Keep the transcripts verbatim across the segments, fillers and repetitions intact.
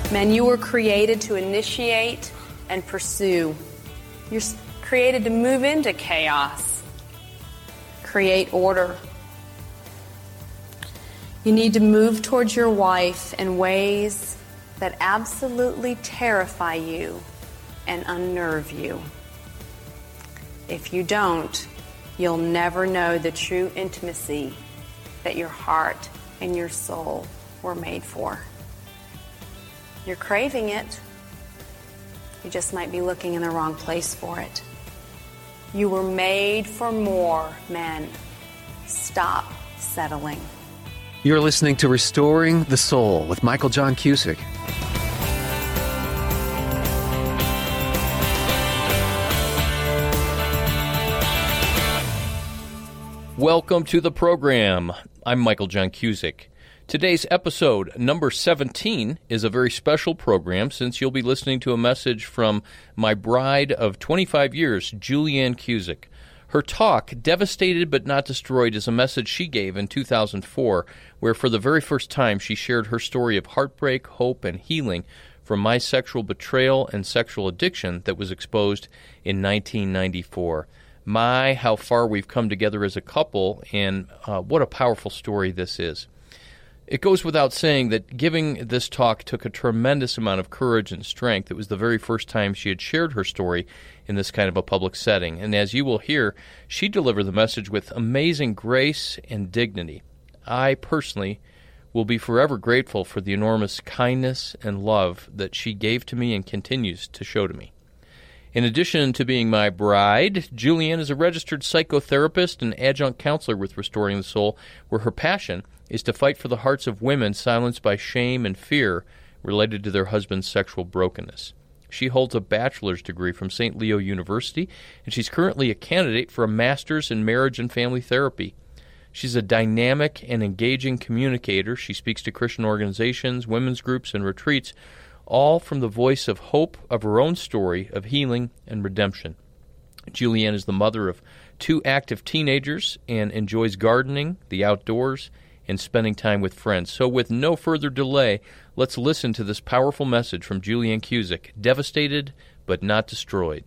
Men, you were created to initiate and pursue. You're created to move into chaos, create order. You need to move towards your wife in ways that absolutely terrify you and unnerve you. If you don't, you'll never know the true intimacy that your heart and your soul were made for. You're craving it. You just might be looking in the wrong place for it. You were made for more, men. Stop settling. You're listening to Restoring the Soul with Michael John Cusick. Welcome to the program. I'm Michael John Cusick. Today's episode, number seventeen, is a very special program since you'll be listening to a message from my bride of twenty-five years, Julianne Cusick. Her talk, Devastated But Not Destroyed, is a message she gave in two thousand four, where for the very first time she shared her story of heartbreak, hope, and healing from my sexual betrayal and sexual addiction that was exposed in nineteen ninety-four. My, how far we've come together as a couple, and uh, what a powerful story this is. It goes without saying that giving this talk took a tremendous amount of courage and strength. It was the very first time she had shared her story in this kind of a public setting. And as you will hear, she delivered the message with amazing grace and dignity. I personally will be forever grateful for the enormous kindness and love that she gave to me and continues to show to me. In addition to being my bride, Julianne is a registered psychotherapist and adjunct counselor with Restoring the Soul, where her passion is to fight for the hearts of women silenced by shame and fear related to their husband's sexual brokenness. She holds a bachelor's degree from Saint Leo University, and she's currently a candidate for a master's in marriage and family therapy. She's a dynamic and engaging communicator. She speaks to Christian organizations, women's groups, and retreats, all from the voice of hope of her own story of healing and redemption. Julianne is the mother of two active teenagers and enjoys gardening, the outdoors, and spending time with friends. So with no further delay, let's listen to this powerful message from Julianne Cusick, Devastated But Not Destroyed.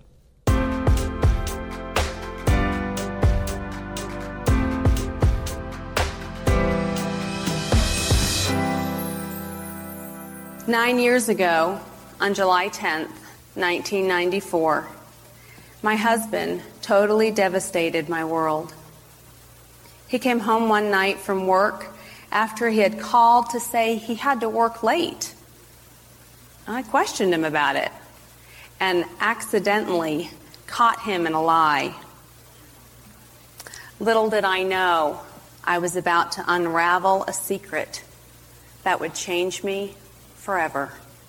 Nine years ago, on July tenth, nineteen ninety-four, my husband totally devastated my world. He came home one night from work after he had called to say he had to work late. I questioned him about it and accidentally caught him in a lie. Little did I know I was about to unravel a secret that would change me forever.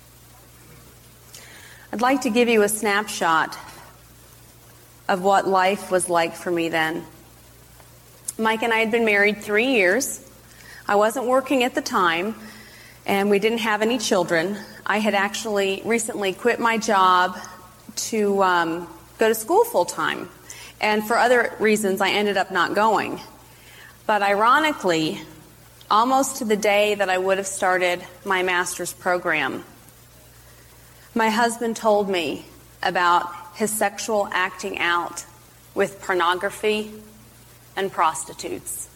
I'd like to give you a snapshot of what life was like for me then. Mike and I had been married three years. I wasn't working at the time, and we didn't have any children. I had actually recently quit my job to um, go to school full-time, and for other reasons I ended up not going. But ironically, almost to the day that I would have started my master's program, my husband told me about his sexual acting out with pornography and prostitutes.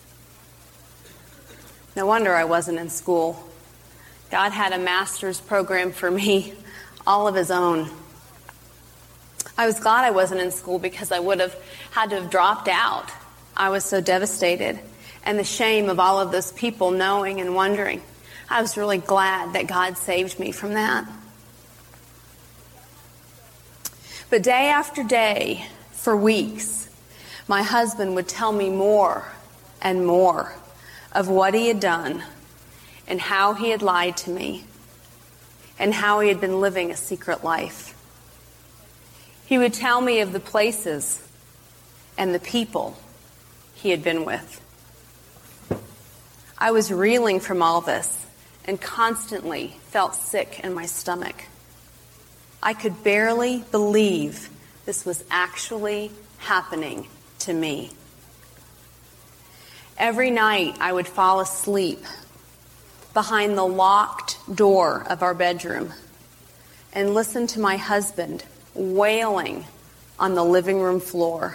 No wonder I wasn't in school. God had a master's program for me, all of his own. I was glad I wasn't in school because I would have had to have dropped out. I was so devastated. And the shame of all of those people knowing and wondering. I was really glad that God saved me from that. But day after day, for weeks, my husband would tell me more and more of what he had done and how he had lied to me and how he had been living a secret life. He would tell me of the places and the people he had been with. I was reeling from all this and constantly felt sick in my stomach. I could barely believe this was actually happening to me. Every night I would fall asleep behind the locked door of our bedroom and listen to my husband wailing on the living room floor.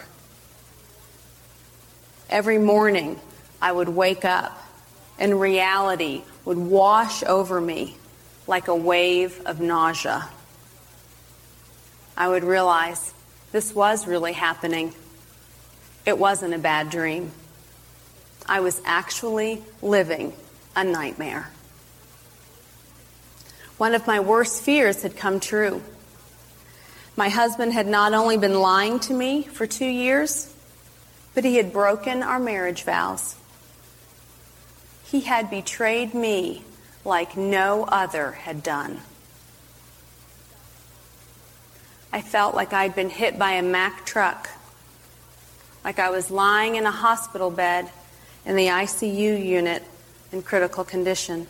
Every morning, I would wake up and reality would wash over me like a wave of nausea. I would realize this was really happening. It wasn't a bad dream. I was actually living a nightmare. One of my worst fears had come true. My husband had not only been lying to me for two years, but he had broken our marriage vows. He had betrayed me like no other had done. I felt like I'd been hit by a Mack truck, like I was lying in a hospital bed in the I C U unit in critical condition.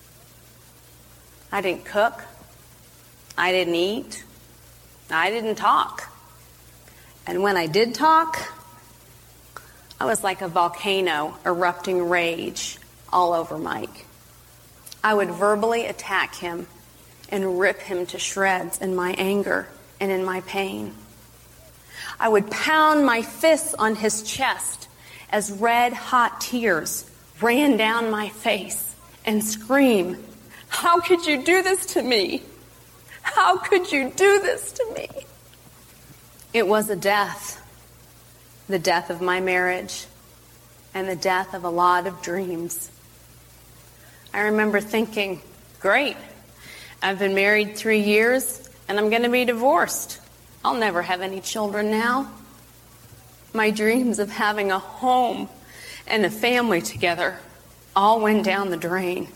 I didn't cook. I didn't eat. I didn't talk. And when I did talk, I was like a volcano erupting rage all over Mike. I would verbally attack him and rip him to shreds in my anger and in my pain. I would pound my fists on his chest as red-hot tears ran down my face and scream, "How could you do this to me? How could you do this to me?" It was a death, the death of my marriage and the death of a lot of dreams. I remember thinking, great, I've been married three years and I'm going to be divorced. I'll never have any children now. My dreams of having a home and a family together all went down the drain.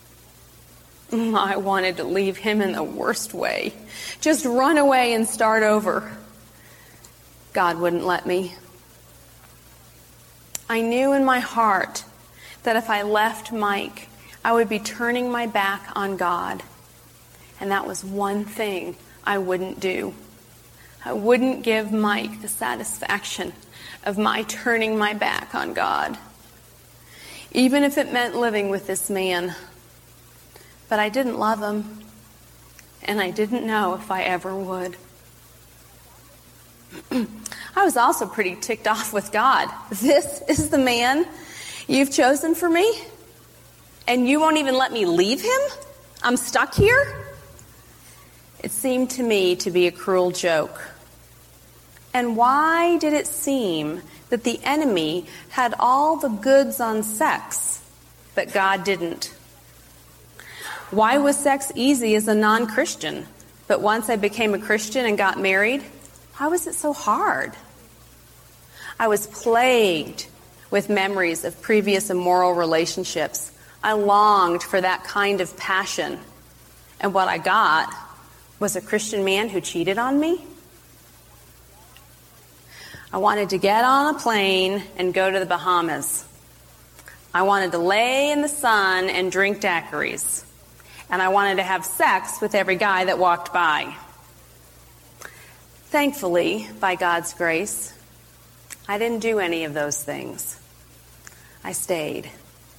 I wanted to leave him in the worst way. Just run away and start over. God wouldn't let me. I knew in my heart that if I left Mike, I would be turning my back on God. And that was one thing I wouldn't do. I wouldn't give Mike the satisfaction of my turning my back on God, even if it meant living with this man. But I didn't love him, and I didn't know if I ever would. I was also pretty ticked off with God. This is the man you've chosen for me? And you won't even let me leave him? I'm stuck here? It seemed to me to be a cruel joke. And why did it seem that the enemy had all the goods on sex, but God didn't? Why was sex easy as a non-Christian, but once I became a Christian and got married, why was it so hard? I was plagued with memories of previous immoral relationships. I longed for that kind of passion. And what I got was a Christian man who cheated on me. I wanted to get on a plane and go to the Bahamas. I wanted to lay in the sun and drink daiquiris. And I wanted to have sex with every guy that walked by. Thankfully, by God's grace, I didn't do any of those things. I stayed.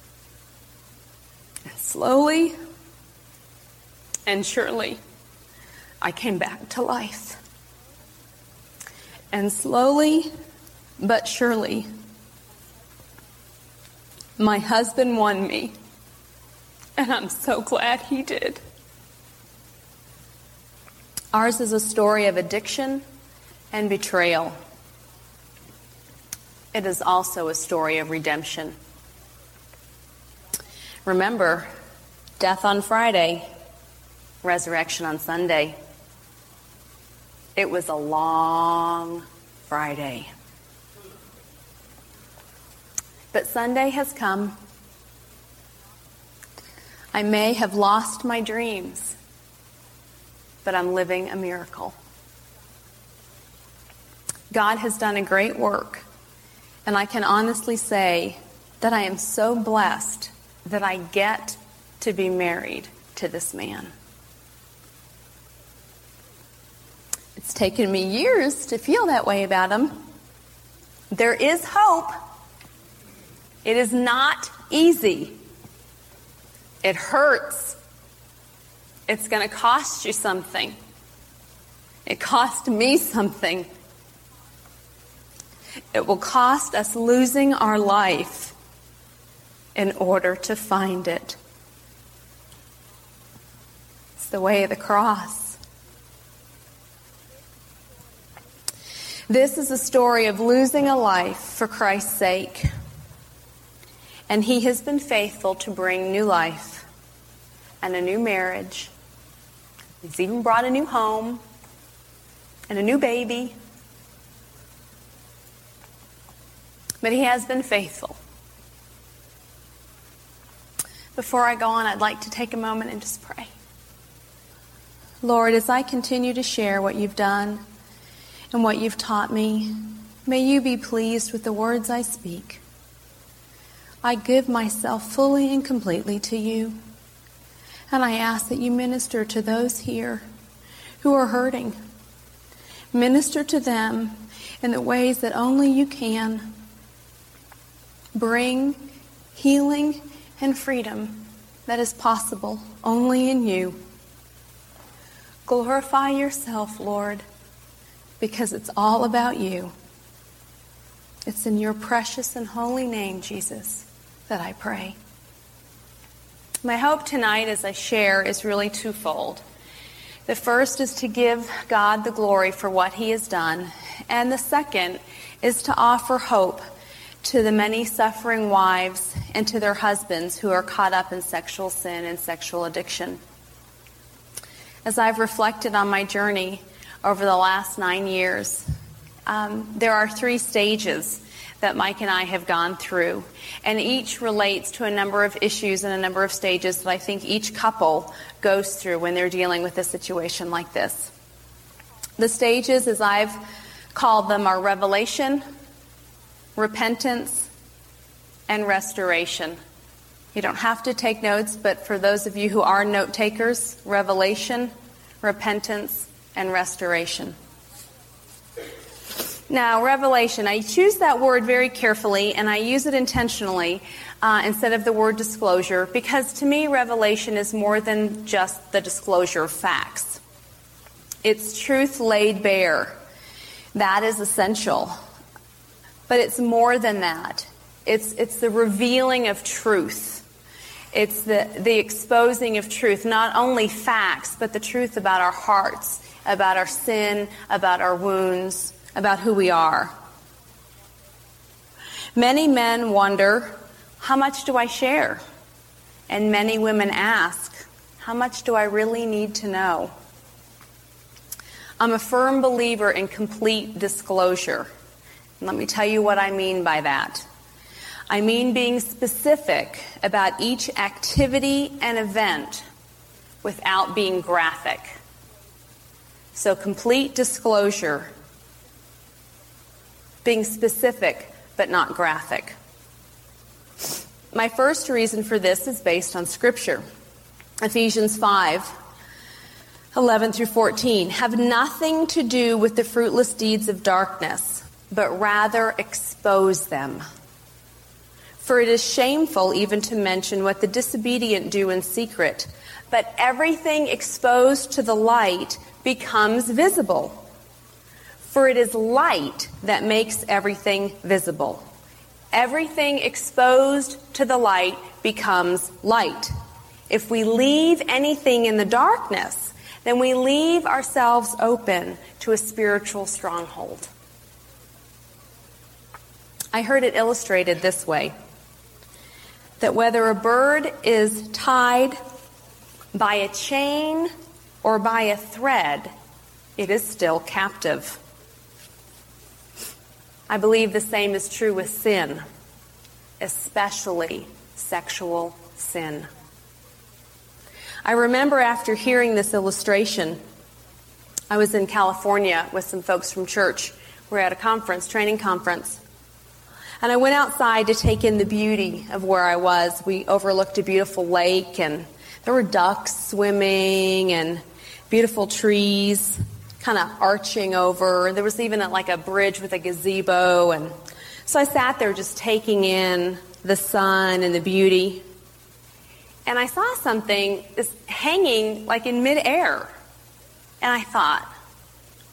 And slowly and surely, I came back to life. And slowly but surely, my husband won me. And I'm so glad he did. Ours is a story of addiction and betrayal. It is also a story of redemption. Remember, death on Friday, resurrection on Sunday. It was a long Friday. But Sunday has come. I may have lost my dreams, but I'm living a miracle. God has done a great work, and I can honestly say that I am so blessed that I get to be married to this man. It's taken me years to feel that way about him. There is hope. It is not easy. It hurts. It's going to cost you something. It cost me something. It will cost us losing our life in order to find it. It's the way of the cross. This is a story of losing a life for Christ's sake. And He has been faithful to bring new life and a new marriage. He's even brought a new home and a new baby. But He has been faithful. Before I go on, I'd like to take a moment and just pray. Lord, as I continue to share what You've done and what You've taught me, may You be pleased with the words I speak. I give myself fully and completely to You, and I ask that You minister to those here who are hurting. Minister to them in the ways that only You can. Bring healing and freedom that is possible only in You. Glorify Yourself, Lord, because it's all about You. It's in Your precious and holy name, Jesus, that I pray. My hope tonight as I share is really twofold. The first is to give God the glory for what He has done, and the second is to offer hope to the many suffering wives and to their husbands who are caught up in sexual sin and sexual addiction. As I've reflected on my journey over the last nine years, um, there are three stages that Mike and I have gone through, and each relates to a number of issues and a number of stages that I think each couple goes through when they're dealing with a situation like this. The stages, as I've called them, are revelation, repentance, and restoration. You don't have to take notes, but for those of you who are note takers, revelation, repentance, and restoration. Now, revelation, I choose that word very carefully, and I use it intentionally uh, instead of the word disclosure, because to me, revelation is more than just the disclosure of facts. It's truth laid bare. That is essential. But it's more than that. It's, it's the revealing of truth. It's the, the exposing of truth, not only facts, but the truth about our hearts, about our sin, about our wounds, about who we are. Many men wonder, how much do I share? And many women ask, how much do I really need to know? I'm a firm believer in complete disclosure. And let me tell you what I mean by that. I mean being specific about each activity and event without being graphic. So complete disclosure. Being specific, but not graphic. My first reason for this is based on Scripture. Ephesians five, eleven through fourteen. Have nothing to do with the fruitless deeds of darkness, but rather expose them. For it is shameful even to mention what the disobedient do in secret, but everything exposed to the light becomes visible. For it is light that makes everything visible. Everything exposed to the light becomes light. If we leave anything in the darkness, then we leave ourselves open to a spiritual stronghold. I heard it illustrated this way, that whether a bird is tied by a chain or by a thread, it is still captive. I believe the same is true with sin, especially sexual sin. I remember after hearing this illustration, I was in California with some folks from church. We were at a conference, training conference. And I went outside to take in the beauty of where I was. We overlooked a beautiful lake, and there were ducks swimming and beautiful trees kind of arching over. There was even a, like a bridge with a gazebo. And so I sat there just taking in the sun and the beauty. And I saw something just hanging like in midair. And I thought,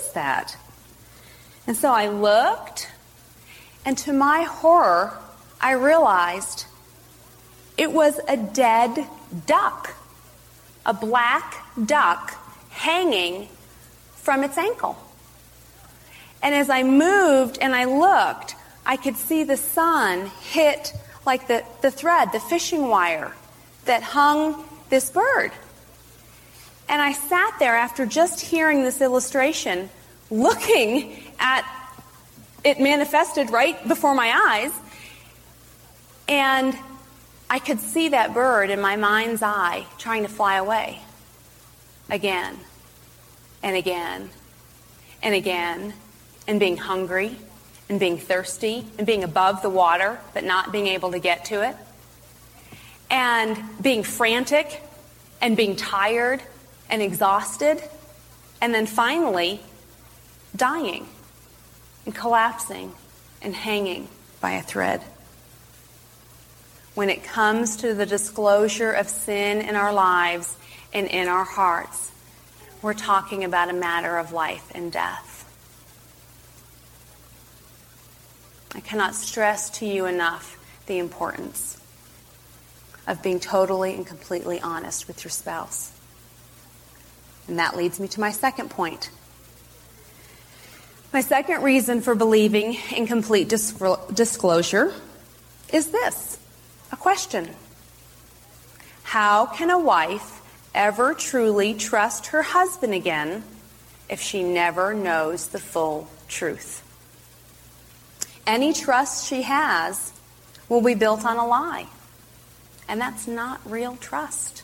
that? And so I looked, and to my horror, I realized it was a dead duck, a black duck hanging from its ankle. And as I moved and I looked, I could see the sun hit like the, the thread, the fishing wire that hung this bird. And I sat there after just hearing this illustration, looking at it manifested right before my eyes, and I could see that bird in my mind's eye trying to fly away again and again and again, and being hungry and being thirsty and being above the water but not being able to get to it, and being frantic and being tired and exhausted, and then finally dying and collapsing and hanging by a thread. When it comes to the disclosure of sin in our lives and in our hearts, we're talking about a matter of life and death. I cannot stress to you enough the importance of being totally and completely honest with your spouse. And that leads me to my second point. My second reason for believing in complete disclosure is this, a question. How can a wife ever truly trust her husband again if she never knows the full truth? Any trust she has will be built on a lie, and that's not real trust.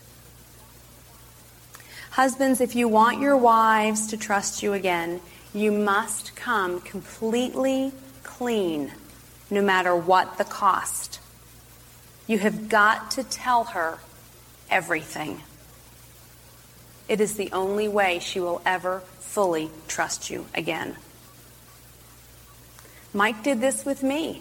Husbands, if you want your wives to trust you again, you must come completely clean, no matter what the cost. You have got to tell her everything. It is the only way she will ever fully trust you again. Mike did this with me.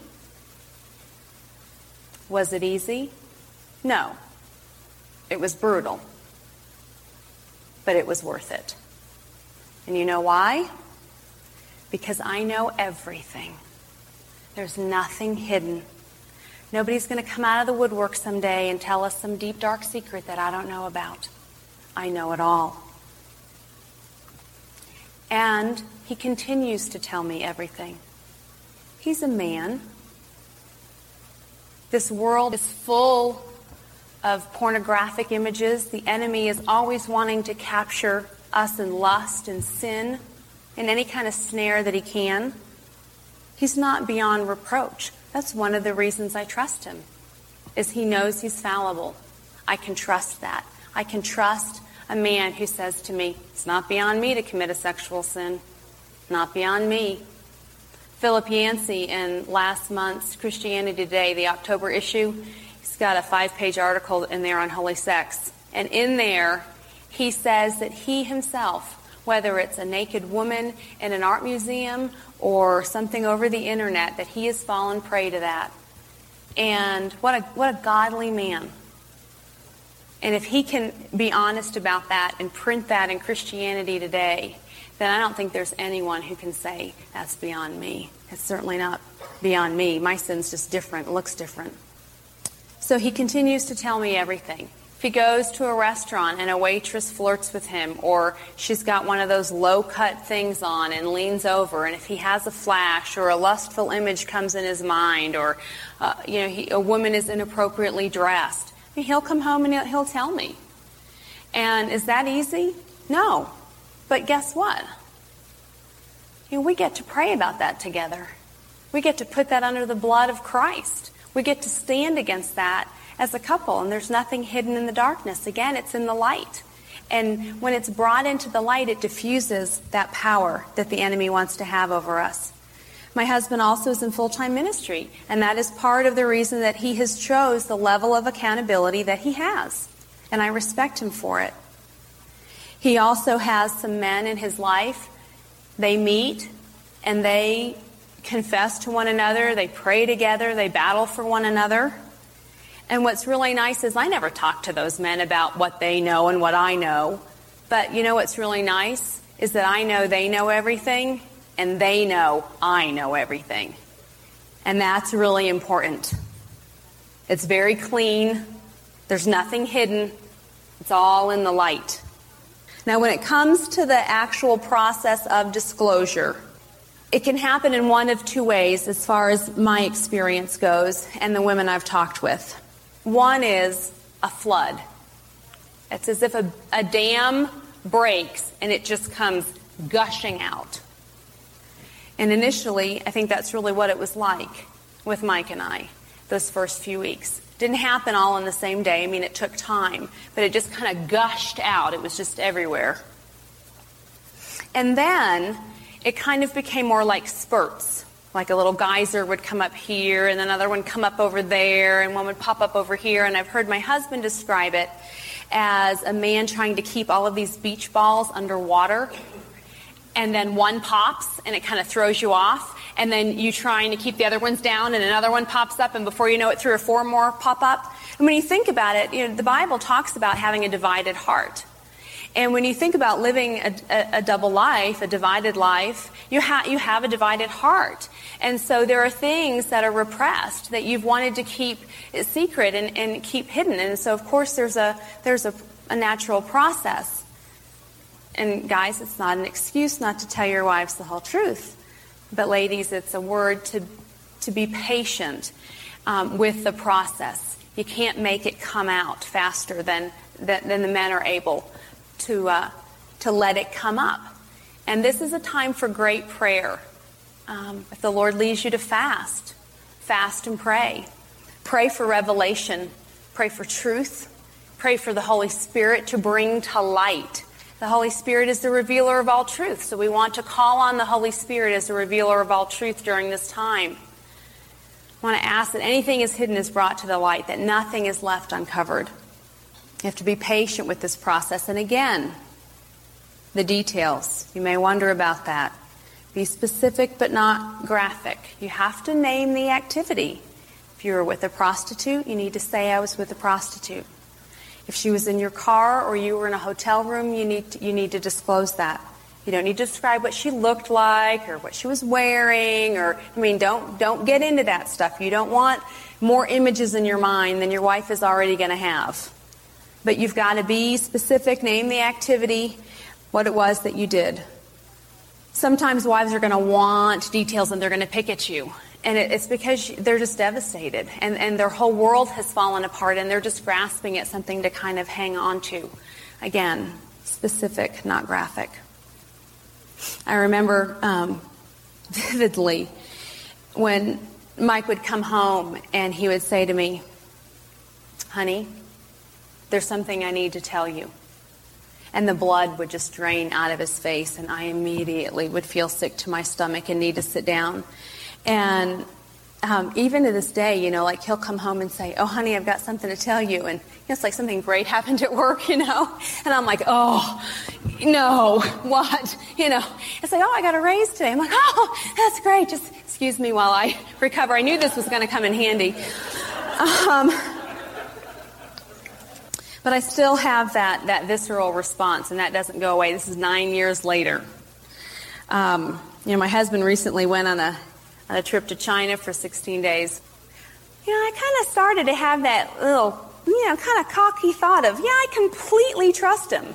Was it easy? No. It was brutal. But it was worth it. And you know why? Because I know everything. There's nothing hidden. Nobody's going to come out of the woodwork someday and tell us some deep, dark secret that I don't know about. I know it all. And he continues to tell me everything. He's a man. This world is full of pornographic images. The enemy is always wanting to capture us in lust and sin in any kind of snare that he can. He's not beyond reproach. That's one of the reasons I trust him, is he knows he's fallible. I can trust that. I can trust a man who says to me, it's not beyond me to commit a sexual sin. Not beyond me. Philip Yancey, in last month's Christianity Today, the October issue, he's got a five-page article in there on holy sex. And in there, he says that he himself, whether it's a naked woman in an art museum or something over the internet, that he has fallen prey to that. And what a what a godly man. And if he can be honest about that and print that in Christianity Today, then I don't think there's anyone who can say that's beyond me. It's certainly not beyond me. My sin's just different, looks different. So he continues to tell me everything. If he goes to a restaurant and a waitress flirts with him, or she's got one of those low-cut things on and leans over, and if he has a flash or a lustful image comes in his mind, or uh, you know, he, a woman is inappropriately dressed, I mean, he'll come home and he'll, he'll tell me. And is that easy? No. But guess what? You know, we get to pray about that together. We get to put that under the blood of Christ. We get to stand against that as a couple, and there's nothing hidden in the darkness. Again, it's in the light. And when it's brought into the light, it diffuses that power that the enemy wants to have over us. My husband also is in full-time ministry, and that is part of the reason that he has chose the level of accountability that he has. And I respect him for it. He also has some men in his life. They meet and they confess to one another. They pray together. They battle for one another. And what's really nice is I never talk to those men about what they know and what I know. But you know what's really nice is that I know they know everything, and they know I know everything. And that's really important. It's very clean. There's nothing hidden. It's all in the light. Now, when it comes to the actual process of disclosure, it can happen in one of two ways as far as my experience goes and the women I've talked with. One is a flood. It's as if a, a dam breaks and it just comes gushing out. And initially, I think that's really what it was like with Mike and I those first few weeks. Didn't happen all in the same day. I mean, it took time, but it just kind of gushed out. It was just everywhere. And then it kind of became more like spurts. Like a little geyser would come up here, and another one come up over there, and one would pop up over here. And I've heard my husband describe it as a man trying to keep all of these beach balls underwater. And then one pops, and it kind of throws you off. And then you trying to keep the other ones down, and another one pops up, and before you know it, three or four more pop up. And when you think about it, you know, the Bible talks about having a divided heart. And when you think about living a, a, a double life, a divided life, you, ha- you have a divided heart. And so there are things that are repressed that you've wanted to keep secret and, and keep hidden. And so, of course, there's a there's a, a natural process. And guys, it's not an excuse not to tell your wives the whole truth. But ladies, it's a word to to be patient um, with the process. You can't make it come out faster than than, than the men are able to uh, to let it come up. And this is a time for great prayer. Um, if the Lord leads you to fast, fast and pray. Pray for revelation. Pray for truth. Pray for the Holy Spirit to bring to light. The Holy Spirit is the revealer of all truth, so we want to call on the Holy Spirit as the revealer of all truth during this time. I want to ask that anything is hidden is brought to the light, that nothing is left uncovered. You have to be patient with this process. And again, the details. You may wonder about that. Be specific but not graphic. You have to name the activity. If you were with a prostitute, you need to say, I was with a prostitute. If she was in your car or you were in a hotel room, you need to, you need to disclose that. You don't need to describe what she looked like or what she was wearing, or I mean, don't don't get into that stuff. You don't want more images in your mind than your wife is already going to have. But you've got to be specific, name the activity, what it was that you did. Sometimes wives are going to want details and they're going to pick at you. And it, it's because they're just devastated. And, and their whole world has fallen apart and they're just grasping at something to kind of hang on to. Again, specific, not graphic. I remember um, vividly when Mike would come home and he would say to me, honey, there's something I need to tell you. And the blood would just drain out of his face, and I immediately would feel sick to my stomach and need to sit down. And um, even to this day, you know, like he'll come home and say, oh, honey, I've got something to tell you. And you know, it's like something great happened at work, you know. And I'm like, oh, no, what? You know, it's like, oh, I got a raise today. I'm like, oh, that's great. Just excuse me while I recover. I knew this was going to come in handy. Um But I still have that, that visceral response, and that doesn't go away. This is nine years later. Um, you know, my husband recently went on a on a trip to China for sixteen days. You know, I kind of started to have that little, you know, kind of cocky thought of, yeah, I completely trust him.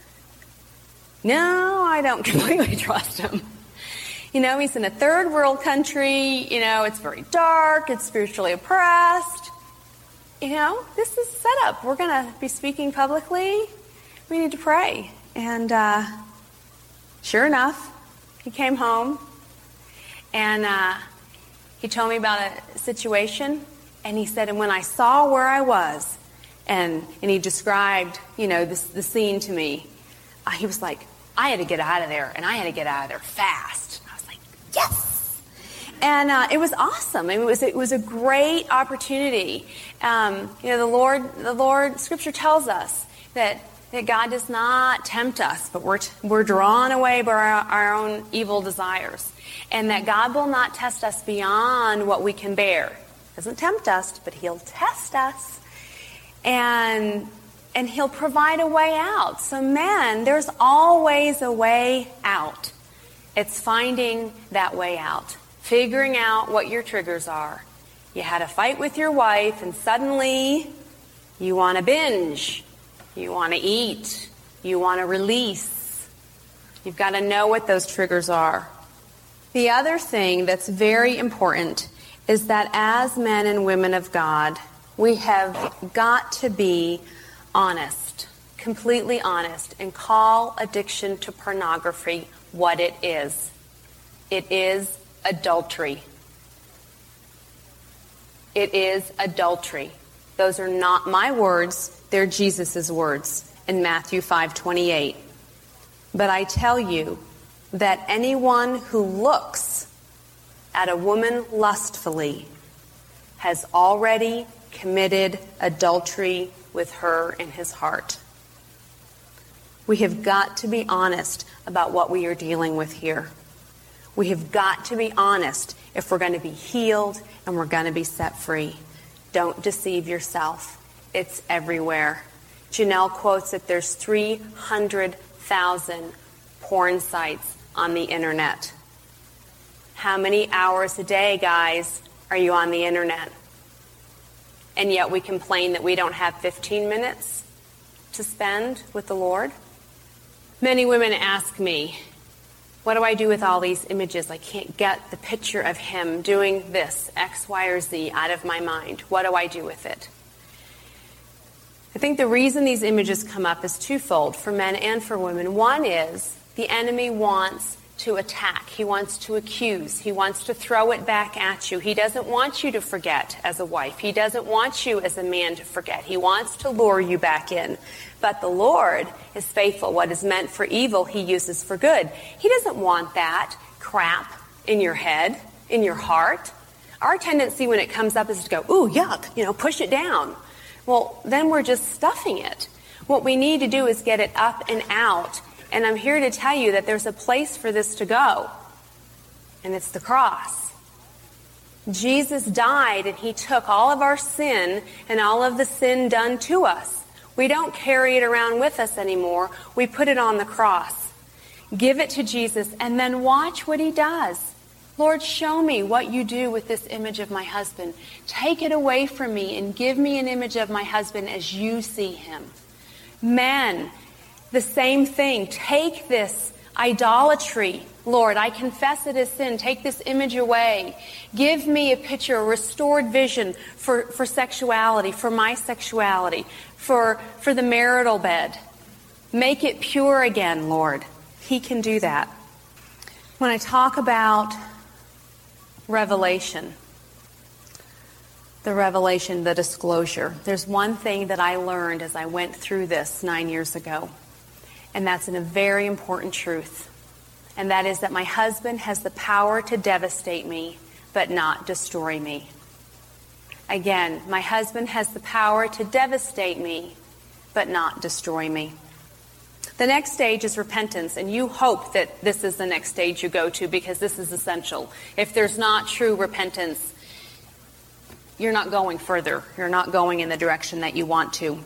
No, I don't completely trust him. You know, he's in a third world country. You know, it's very dark. It's spiritually oppressed. You know, this is set up. We're going to be speaking publicly. We need to pray. And uh, sure enough, he came home and uh, he told me about a situation. And he said, and when I saw where I was, and and he described, you know, this, the scene to me, uh, he was like, I had to get out of there, and I had to get out of there fast. And I was like, yes! And uh, it was awesome. I mean, it was it was a great opportunity. Um, you know, the Lord, the Lord, Scripture tells us that that God does not tempt us, but we're t- we're drawn away by our, our own evil desires, and that God will not test us beyond what we can bear. He doesn't tempt us, but He'll test us. And and he'll provide a way out. So men, there's always a way out. It's finding that way out, figuring out what your triggers are. You had a fight with your wife and suddenly you want to binge, you want to eat, you want to release. You've got to know what those triggers are. The other thing that's very important is that as men and women of God, we have got to be honest, completely honest, and call addiction to pornography what it is. It is adultery. It is adultery. Those are not my words, they're Jesus' words in Matthew five twenty-eight. But I tell you that anyone who looks at a woman lustfully has already committed adultery with her in his heart. We have got to be honest about what we are dealing with here. We have got to be honest if we're going to be healed and we're going to be set free. Don't deceive yourself. It's everywhere. Janelle quotes that there's three hundred thousand porn sites on the internet. How many hours a day, guys, are you on the internet? And yet we complain that we don't have fifteen minutes to spend with the Lord. Many women ask me, what do I do with all these images? I can't get the picture of him doing this, X, Y, or Z out of my mind. What do I do with it? I think the reason these images come up is twofold for men and for women. One is the enemy wants to attack. He wants to accuse. He wants to throw it back at you. He doesn't want you to forget as a wife. He doesn't want you as a man to forget. He wants to lure you back in. But the Lord is faithful. What is meant for evil, he uses for good. He doesn't want that crap in your head, in your heart. Our tendency when it comes up is to go, ooh, yuck, you know, push it down. Well, then we're just stuffing it. What we need to do is get it up and out. And I'm here to tell you that there's a place for this to go. And it's the cross. Jesus died and he took all of our sin and all of the sin done to us. We don't carry it around with us anymore. We put it on the cross. Give it to Jesus and then watch what he does. Lord, show me what you do with this image of my husband. Take it away from me and give me an image of my husband as you see him. Men, the same thing. Take this idolatry. Lord, I confess it as sin. Take this image away. Give me a picture, a restored vision for, for sexuality, for my sexuality, for, for the marital bed. Make it pure again, Lord. He can do that. When I talk about revelation, the revelation, the disclosure, there's one thing that I learned as I went through this nine years ago. And that's a very important truth. And that is that my husband has the power to devastate me, but not destroy me. Again, my husband has the power to devastate me, but not destroy me. The next stage is repentance, and you hope that this is the next stage you go to because this is essential. If there's not true repentance, you're not going further. You're not going in the direction that you want to.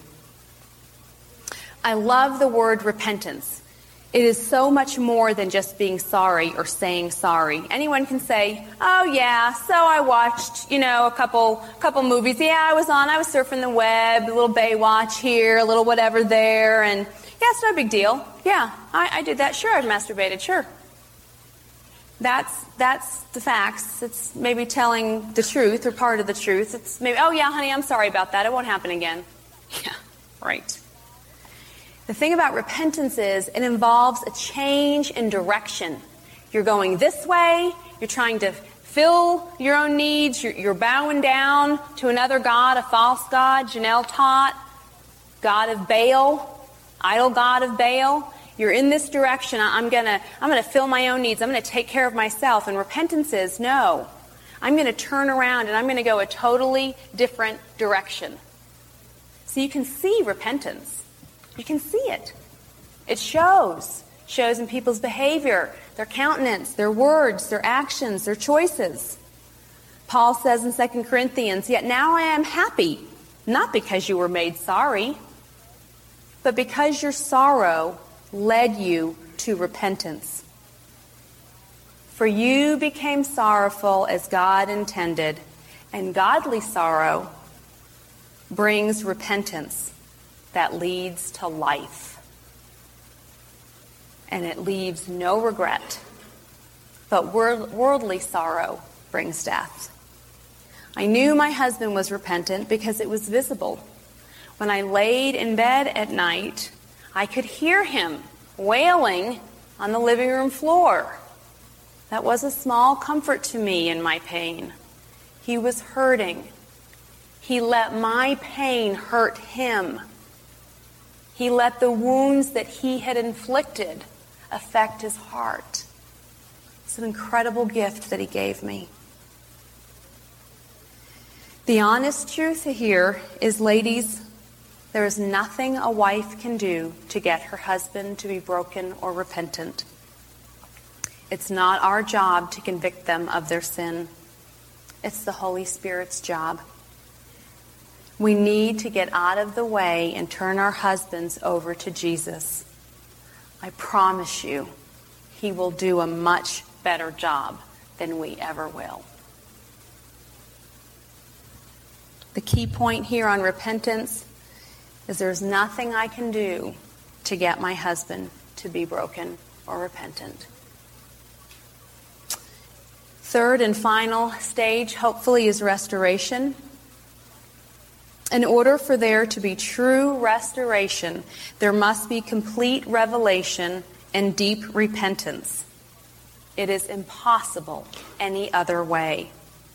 I love the word repentance. It is so much more than just being sorry or saying sorry. Anyone can say, oh yeah, so I watched, you know, a couple couple movies. Yeah, I was on, I was surfing the web, a little Baywatch here, a little whatever there, and yeah, it's no big deal. Yeah, I, I did that. Sure, I masturbated. Sure. That's that's the facts. It's maybe telling the truth or part of the truth. It's maybe, oh yeah, honey, I'm sorry about that. It won't happen again. Yeah, right. The thing about repentance is it involves a change in direction. You're going this way. You're trying to fill your own needs. You're, you're bowing down to another god, a false god. Janelle taught, god of Baal, idol god of Baal. You're in this direction. I'm gonna, I'm gonna fill my own needs. I'm gonna take care of myself. And repentance is no. I'm gonna turn around and I'm gonna go a totally different direction. So you can see repentance. You can see it. It shows. Shows in people's behavior, their countenance, their words, their actions, their choices. Paul says in Second Corinthians, yet now I am happy, not because you were made sorry, but because your sorrow led you to repentance. For you became sorrowful as God intended, and godly sorrow brings repentance that leads to life. And it leaves no regret, but worldly sorrow brings death. I knew my husband was repentant because it was visible. When I laid in bed at night, I could hear him wailing on the living room floor. That was a small comfort to me in my pain. He was hurting. He let my pain hurt him. He let the wounds that he had inflicted affect his heart. It's an incredible gift that he gave me. The honest truth here is, ladies, there is nothing a wife can do to get her husband to be broken or repentant. It's not our job to convict them of their sin. It's the Holy Spirit's job. We need to get out of the way and turn our husbands over to Jesus. I promise you, he will do a much better job than we ever will. The key point here on repentance is there's nothing I can do to get my husband to be broken or repentant. Third and final stage, hopefully, is restoration. In order for there to be true restoration, there must be complete revelation and deep repentance. It is impossible any other way.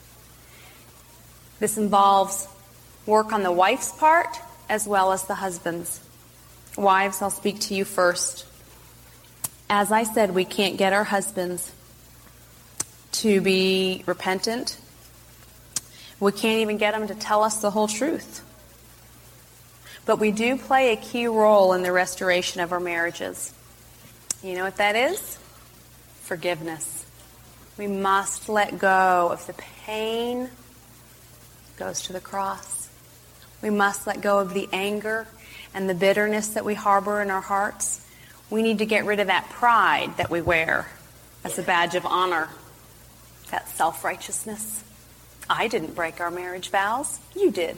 This involves work on the wife's part as well as the husband's. Wives, I'll speak to you first. As I said, we can't get our husbands to be repentant. We can't even get them to tell us the whole truth. But we do play a key role in the restoration of our marriages. You know what that is? Forgiveness. We must let go of the pain that goes to the cross. We must let go of the anger and the bitterness that we harbor in our hearts. We need to get rid of that pride that we wear as a badge of honor. That self-righteousness. I didn't break our marriage vows. You did.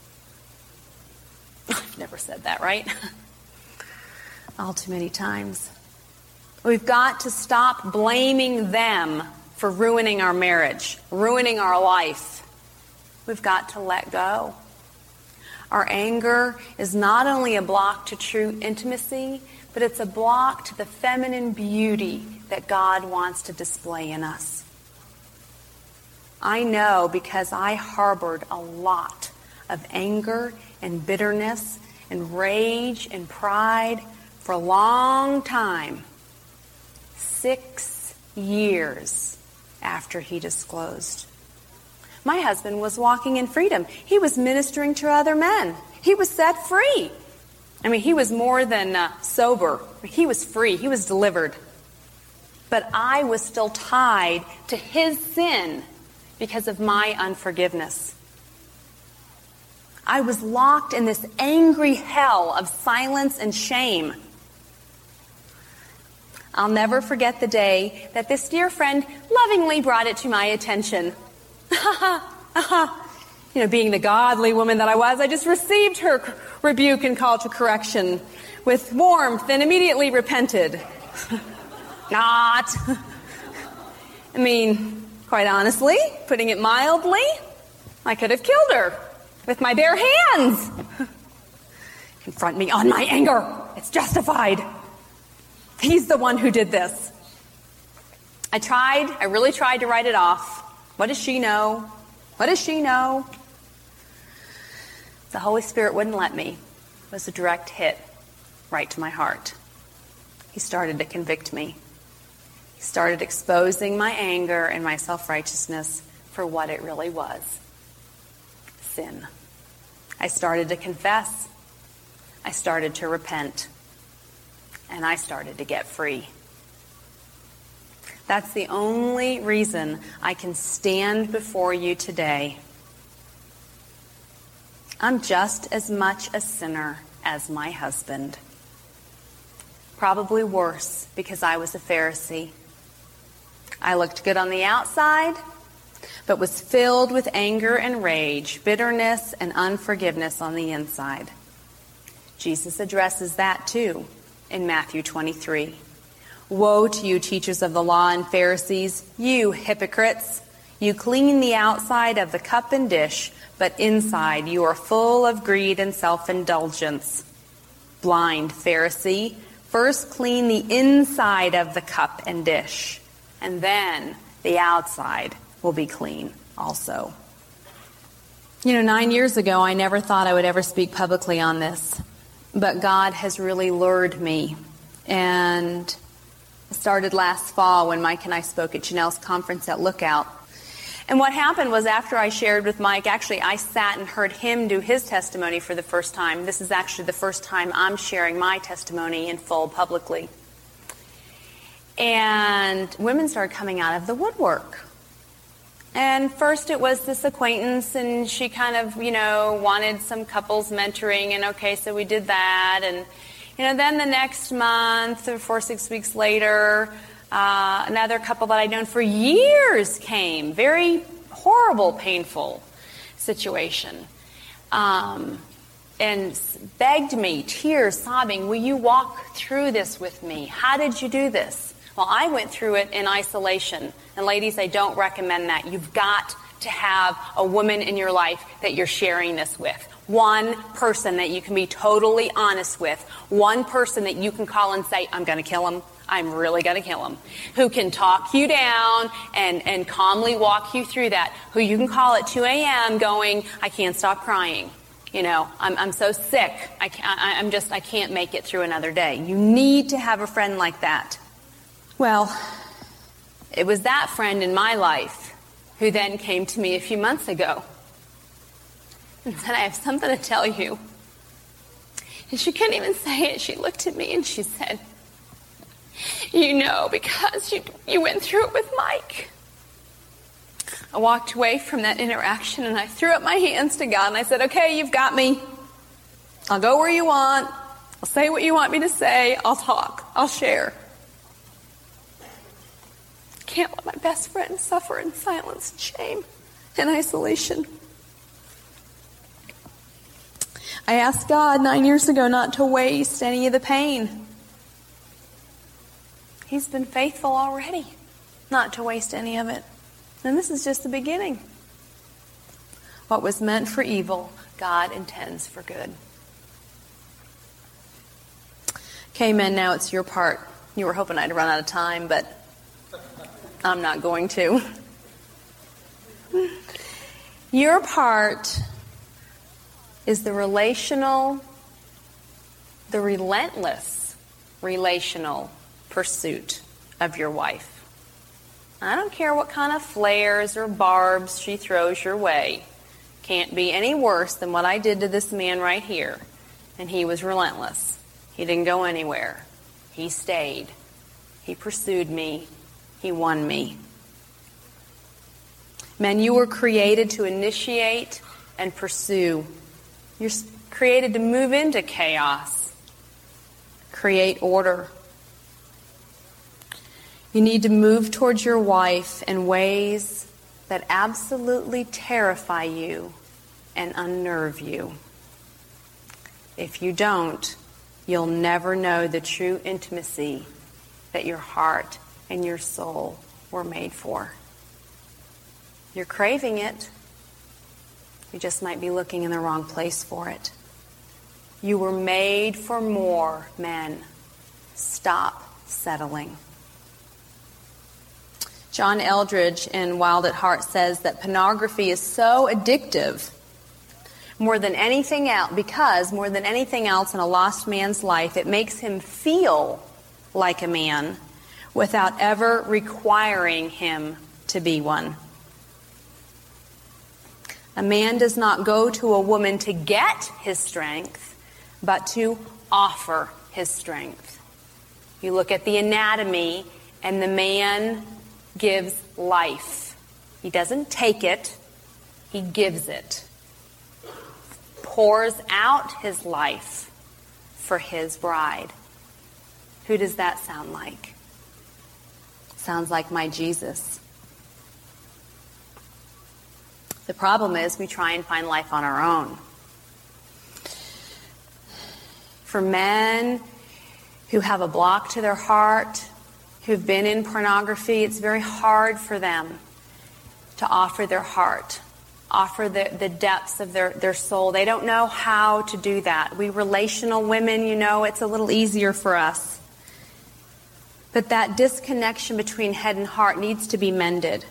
I've never said that, right? All too many times. We've got to stop blaming them for ruining our marriage, ruining our life. We've got to let go. Our anger is not only a block to true intimacy, but it's a block to the feminine beauty that God wants to display in us. I know because I harbored a lot of anger and bitterness and rage and pride for a long time. Six years after he disclosed. My husband was walking in freedom. He was ministering to other men. He was set free. I mean, he was more than uh, sober. He was free. He was delivered. But I was still tied to his sin because of my unforgiveness. I was locked in this angry hell of silence and shame. I'll never forget the day that this dear friend lovingly brought it to my attention. You know, being the godly woman that I was, I just received her rebuke and call to correction with warmth and immediately repented. Not. I mean, quite honestly, putting it mildly, I could have killed her with my bare hands. Confront me on my anger. It's justified. He's the one who did this. I tried, I really tried to write it off. What does she know? What does she know? The Holy Spirit wouldn't let me. It was a direct hit right to my heart. He started to convict me. He started exposing my anger and my self-righteousness for what it really was. Sin. I started to confess. I started to repent. And I started to get free. That's the only reason I can stand before you today. I'm just as much a sinner as my husband. Probably worse, because I was a Pharisee. I looked good on the outside, but was filled with anger and rage, bitterness and unforgiveness on the inside. Jesus addresses that too in Matthew twenty-three. Woe to you, teachers of the law and Pharisees, you hypocrites! You clean the outside of the cup and dish, but inside you are full of greed and self-indulgence. Blind Pharisee, first clean the inside of the cup and dish, and then the outside will be clean also. You know, nine years ago, I never thought I would ever speak publicly on this, but God has really lured me. And it started last fall when Mike and I spoke at Janelle's conference at Lookout. And what happened was, after I shared with Mike, actually I sat and heard him do his testimony for the first time. This is actually the first time I'm sharing my testimony in full publicly. And women started coming out of the woodwork. And first it was this acquaintance, and she kind of, you know, wanted some couples mentoring, and okay, so we did that. And, you know, then the next month, or four, six weeks later, uh, another couple that I'd known for years came. Very horrible, painful situation. Um, and begged me, tears, sobbing, will you walk through this with me? How did you do this? Well, I went through it in isolation. And ladies, I don't recommend that. You've got to have a woman in your life that you're sharing this with. One person that you can be totally honest with. One person that you can call and say, I'm going to kill him. I'm really going to kill him. Who can talk you down and, and calmly walk you through that. Who you can call at two a.m. going, I can't stop crying. You know, I'm, I'm so sick. I, I, I'm just, I can't make it through another day. You need to have a friend like that. Well, it was that friend in my life who then came to me a few months ago and said, I have something to tell you. And she couldn't even say it. She looked at me and she said, you know, because you, you went through it with Mike. I walked away from that interaction and I threw up my hands to God and I said, okay, you've got me. I'll go where you want. I'll say what you want me to say. I'll talk. I'll share. Can't let my best friend suffer in silence and shame and isolation. I asked God nine years ago not to waste any of the pain. He's been faithful already not to waste any of it. And this is just the beginning. What was meant for evil, God intends for good. Okay, men, now it's your part. You were hoping I'd run out of time, but I'm not going to. Your part is the relational, the relentless relational pursuit of your wife. I don't care what kind of flares or barbs she throws your way. Can't be any worse than what I did to this man right here. And he was relentless. He didn't go anywhere. He stayed. He pursued me. He won me. Men, you were created to initiate and pursue. You're created to move into chaos. Create order. You need to move towards your wife in ways that absolutely terrify you and unnerve you. If you don't, you'll never know the true intimacy that your heart and your soul were made for. You're craving it. You just might be looking in the wrong place for it. You were made for more, men. Stop settling. John Eldridge in Wild at Heart says that pornography is so addictive more than anything else, because more than anything else in a lost man's life, it makes him feel like a man without ever requiring him to be one. A man does not go to a woman to get his strength, but to offer his strength. You look at the anatomy, and the man gives life. He doesn't take it, he gives it. Pours out his life for his bride. Who does that sound like? Sounds like my Jesus. The problem is we try and find life on our own. For men who have a block to their heart, who've been in pornography, it's very hard for them to offer their heart, offer the, the depths of their, their soul. They don't know how to do that. We relational women, you know, it's a little easier for us. But that disconnection between head and heart needs to be mended.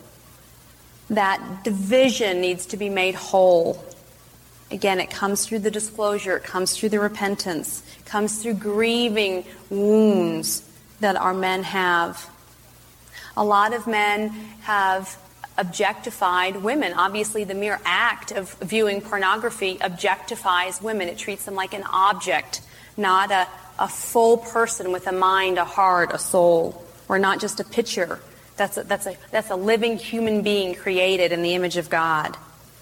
That division needs to be made whole. Again, it comes through the disclosure, it comes through the repentance, it comes through grieving wounds that our men have. A lot of men have objectified women. Obviously, the mere act of viewing pornography objectifies women. It treats them like an object, not a, a full person with a mind, a heart, a soul, or not just a picture. That's a, that's a, that's a living human being created in the image of God.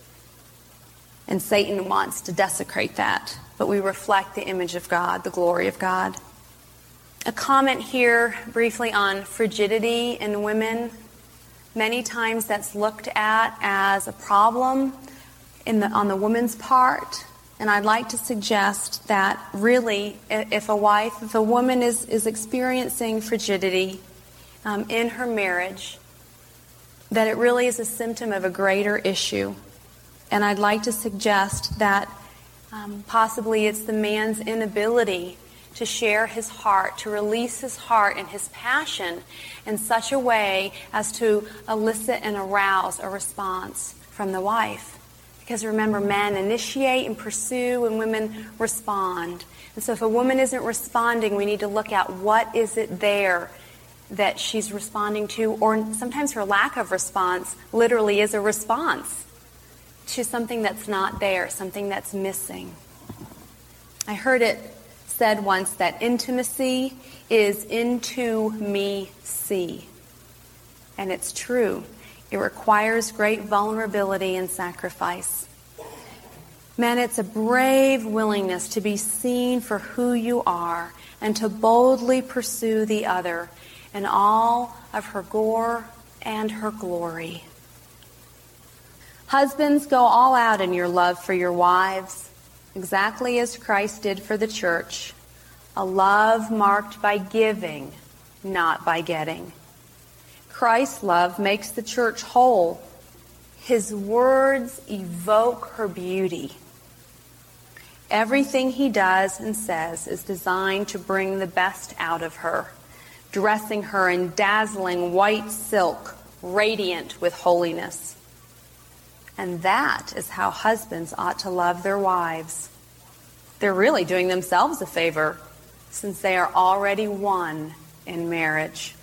And Satan wants to desecrate that. But we reflect the image of God, the glory of God. A comment here briefly on frigidity in women. Many times that's looked at as a problem in the, on the woman's part. And I'd like to suggest that really if a wife, if a woman is, is experiencing frigidity um, in her marriage, that it really is a symptom of a greater issue. And I'd like to suggest that um, possibly it's the man's inability to share his heart, to release his heart and his passion in such a way as to elicit and arouse a response from the wife. Because remember, men initiate and pursue and women respond. And so if a woman isn't responding, we need to look at what is it there that she's responding to, or sometimes her lack of response literally is a response to something that's not there, something that's missing. I heard it said once that intimacy is into me see. And it's true. It requires great vulnerability and sacrifice. Men, it's a brave willingness to be seen for who you are and to boldly pursue the other in all of her gore and her glory. Husbands, go all out in your love for your wives, exactly as Christ did for the church, a love marked by giving, not by getting. Christ's love makes the church whole. His words evoke her beauty. Everything he does and says is designed to bring the best out of her, dressing her in dazzling white silk, radiant with holiness. And that is how husbands ought to love their wives. They're really doing themselves a favor, since they are already one in marriage.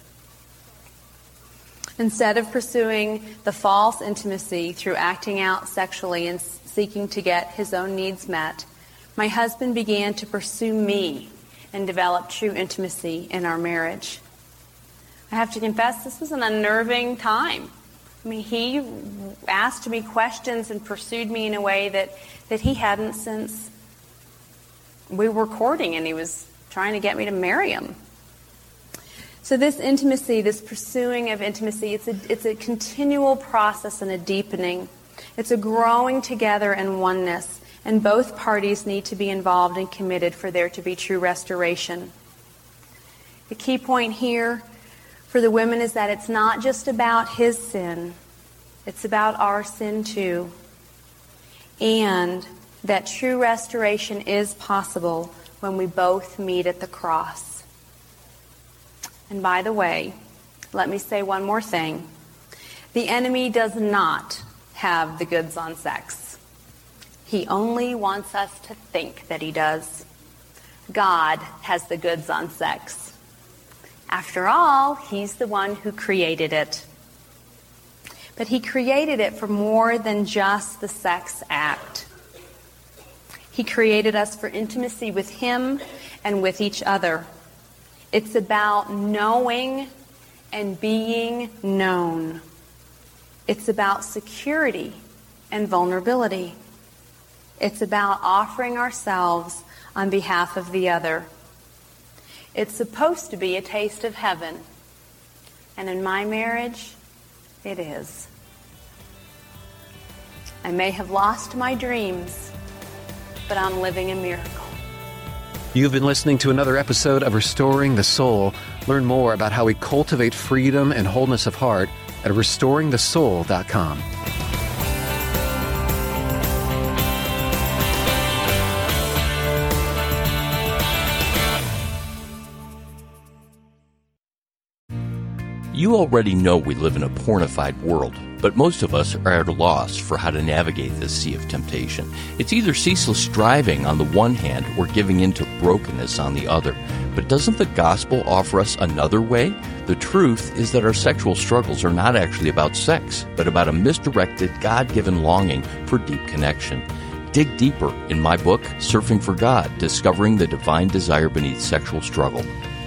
Instead of pursuing the false intimacy through acting out sexually and seeking to get his own needs met, my husband began to pursue me and develop true intimacy in our marriage. I have to confess, this was an unnerving time. I mean, he asked me questions and pursued me in a way that, that he hadn't since we were courting, and he was trying to get me to marry him. So this intimacy, this pursuing of intimacy, it's a, it's a continual process and a deepening. It's a growing together and oneness, and both parties need to be involved and committed for there to be true restoration. The key point here for the women is that it's not just about his sin, it's about our sin too. And that true restoration is possible when we both meet at the cross. And by the way, let me say one more thing. The enemy does not have the goods on sex. He only wants us to think that he does. God has the goods on sex. After all, he's the one who created it. But he created it for more than just the sex act. He created us for intimacy with him and with each other. It's about knowing and being known. It's about security and vulnerability. It's about offering ourselves on behalf of the other. It's supposed to be a taste of heaven. And in my marriage, it is. I may have lost my dreams, but I'm living a miracle. You've been listening to another episode of Restoring the Soul. Learn more about how we cultivate freedom and wholeness of heart at restoring the soul dot com. You already know we live in a pornified world, but most of us are at a loss for how to navigate this sea of temptation. It's either ceaseless striving on the one hand or giving in to brokenness on the other. But doesn't the gospel offer us another way? The truth is that our sexual struggles are not actually about sex, but about a misdirected, God-given longing for deep connection. Dig deeper in my book, Surfing for God, Discovering the Divine Desire Beneath Sexual Struggle.